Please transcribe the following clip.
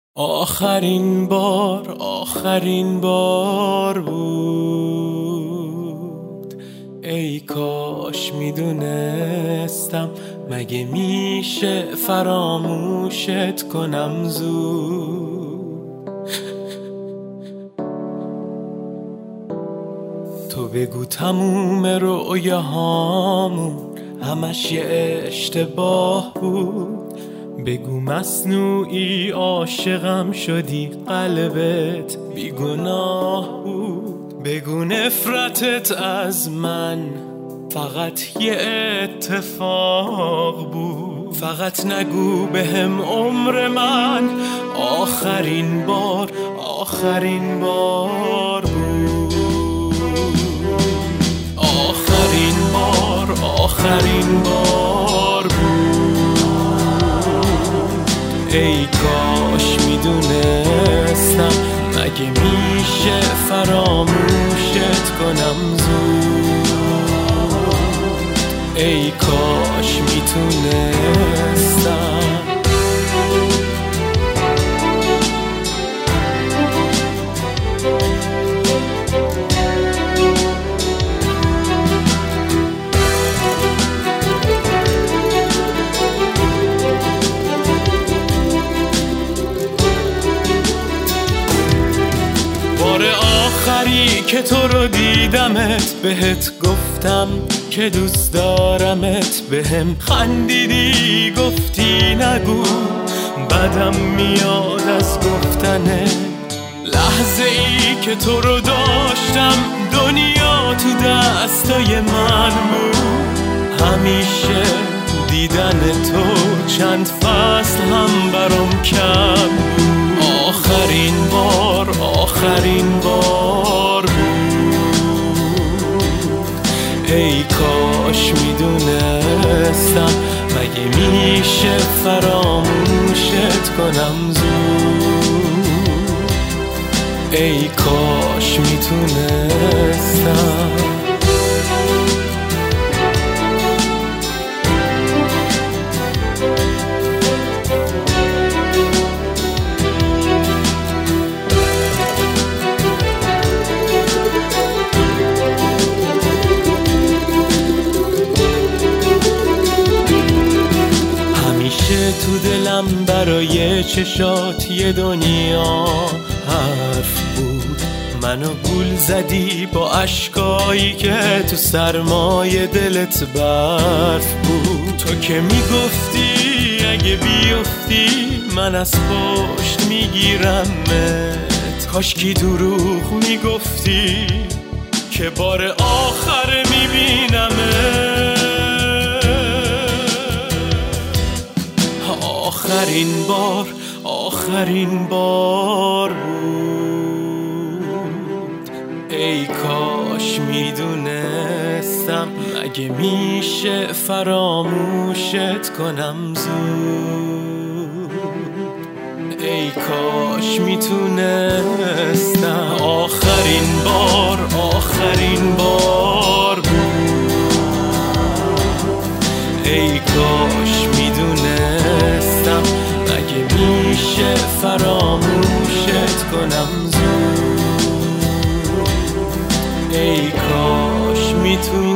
آخرین بار بود. ای کاش میدونستم مگه میشه فراموشت کنم زود. تو بگو تموم رؤیاهامون همش یه اشتباه بود. بگو مصنوعی عاشقم شدی قلبت بیگناه بود. بگو نفرتت از من فقط یه اتفاق بود. فقط نگو بهم عمر من آخرین بار بود. آخرین بار بود. ای کاش میدونستم مگه میشه فراموشت کنم زود. ای کاش میتونستم. آخری که تو رو دیدمت بهت گفتم که دوست دارمت. بهم خندیدی گفتی نگو بدم میاد از گفتنه. لحظه ای که تو رو داشتم دنیا تو دستای من بود. همیشه دیدن تو چند فصل هم برام کم بود. آخرین بار بود. ای کاش میدونستم مگه میشه فراموشت کنم زود. ای کاش میتونستم. تو دلم برای چشات یه دنیا حرف بود. منو گول زدی با اشکایی که تو سرمای دلت برف بود. تو که میگفتی اگه بیفتی من از پشت میگیرمت. کاشکی دروغ میگفتی که بار آخر میبینمت. آخرین بار بود. ای کاش میدونستم مگه میشه فراموشت کنم زود. ای کاش میتونستم. آخرین بار بود. ای کاش میدونستم مگه میشه فراموشت کنم زود. ای کاش میتونستم.